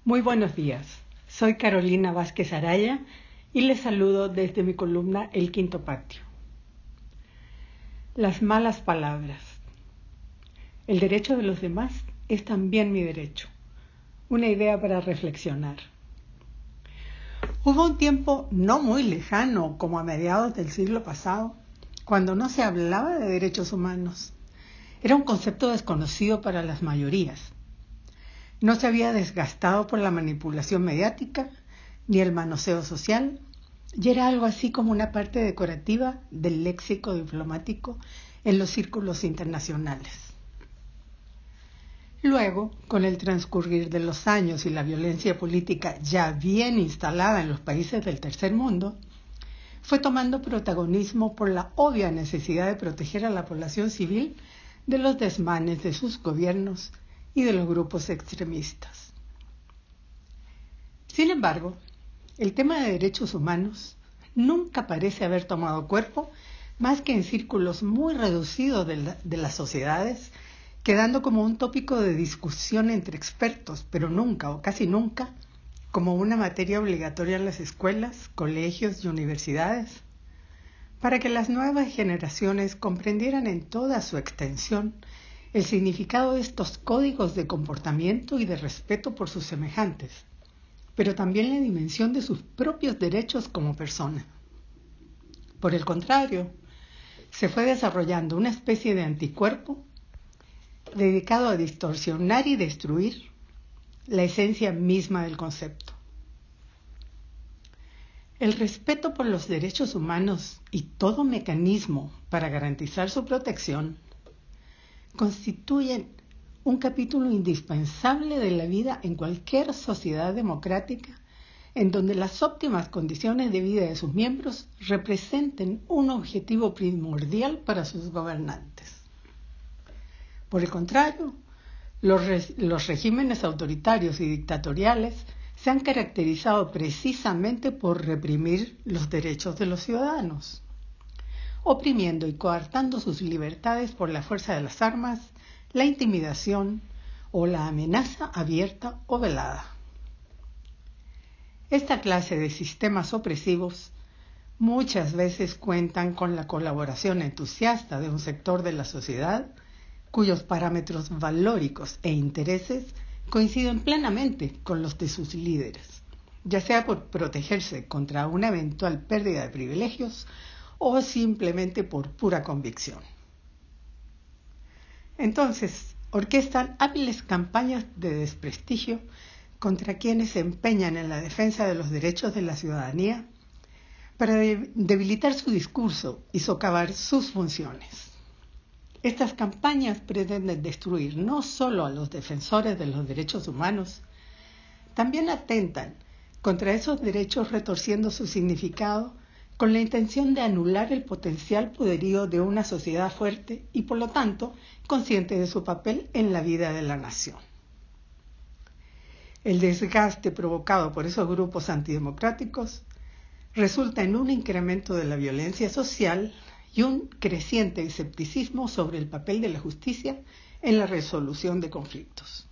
Muy buenos días, soy Carolina Vázquez Araya y les saludo desde mi columna El Quinto Patio. Las malas palabras. El derecho de los demás es también mi derecho. Una idea para reflexionar. Hubo un tiempo no muy lejano, como a mediados del siglo pasado, cuando no se hablaba de derechos humanos. Era un concepto desconocido para las mayorías. No se había desgastado por la manipulación mediática ni el manoseo social, y era algo así como una parte decorativa del léxico diplomático en los círculos internacionales. Luego, con el transcurrir de los años y la violencia política ya bien instalada en los países del tercer mundo, fue tomando protagonismo por la obvia necesidad de proteger a la población civil de los desmanes de sus gobiernos y de los grupos extremistas. Sin embargo, el tema de derechos humanos nunca parece haber tomado cuerpo más que en círculos muy reducidos de las sociedades, quedando como un tópico de discusión entre expertos, pero nunca o casi nunca como una materia obligatoria en las escuelas, colegios y universidades, para que las nuevas generaciones comprendieran en toda su extensión el significado de estos códigos de comportamiento y de respeto por sus semejantes, pero también la dimensión de sus propios derechos como persona. Por el contrario, se fue desarrollando una especie de anticuerpo dedicado a distorsionar y destruir la esencia misma del concepto. El respeto por los derechos humanos y todo mecanismo para garantizar su protección constituyen un capítulo indispensable de la vida en cualquier sociedad democrática en donde las óptimas condiciones de vida de sus miembros representen un objetivo primordial para sus gobernantes. Por el contrario, los regímenes autoritarios y dictatoriales se han caracterizado precisamente por reprimir los derechos de los ciudadanos, oprimiendo y coartando sus libertades por la fuerza de las armas, la intimidación o la amenaza abierta o velada. Esta clase de sistemas opresivos muchas veces cuentan con la colaboración entusiasta de un sector de la sociedad cuyos parámetros valóricos e intereses coinciden plenamente con los de sus líderes, ya sea por protegerse contra una eventual pérdida de privilegios o simplemente por pura convicción. Entonces, orquestan hábiles campañas de desprestigio contra quienes se empeñan en la defensa de los derechos de la ciudadanía para debilitar su discurso y socavar sus funciones. Estas campañas pretenden destruir no solo a los defensores de los derechos humanos, también atentan contra esos derechos retorciendo su significado con la intención de anular el potencial poderío de una sociedad fuerte y, por lo tanto, consciente de su papel en la vida de la nación. El desgaste provocado por esos grupos antidemocráticos resulta en un incremento de la violencia social y un creciente escepticismo sobre el papel de la justicia en la resolución de conflictos.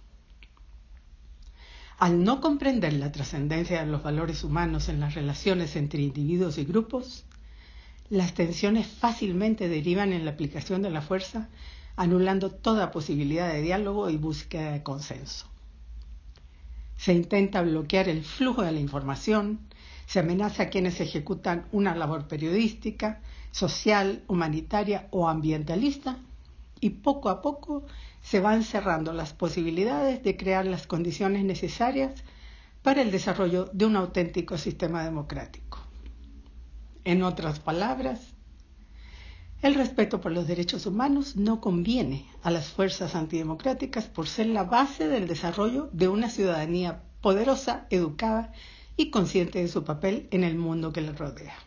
Al no comprender la trascendencia de los valores humanos en las relaciones entre individuos y grupos, las tensiones fácilmente derivan en la aplicación de la fuerza, anulando toda posibilidad de diálogo y búsqueda de consenso. Se intenta bloquear el flujo de la información, se amenaza a quienes ejecutan una labor periodística, social, humanitaria o ambientalista, y poco a poco se van cerrando las posibilidades de crear las condiciones necesarias para el desarrollo de un auténtico sistema democrático. En otras palabras, el respeto por los derechos humanos no conviene a las fuerzas antidemocráticas por ser la base del desarrollo de una ciudadanía poderosa, educada y consciente de su papel en el mundo que la rodea.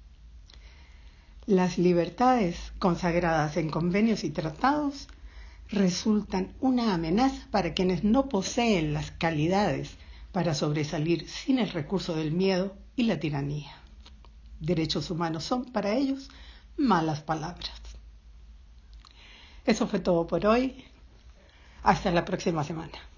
Las libertades consagradas en convenios y tratados resultan una amenaza para quienes no poseen las calidades para sobresalir sin el recurso del miedo y la tiranía. Derechos humanos son para ellos malas palabras. Eso fue todo por hoy. Hasta la próxima semana.